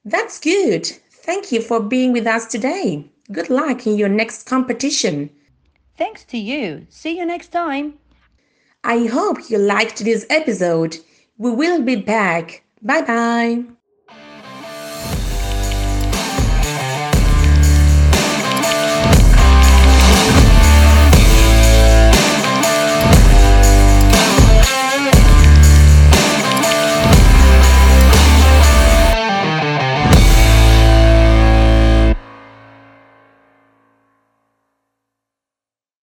That's good. Thank you for being with us today. Good luck in your next competition. Thanks to you. See you next time. I hope you liked this episode. We will be back. Bye bye.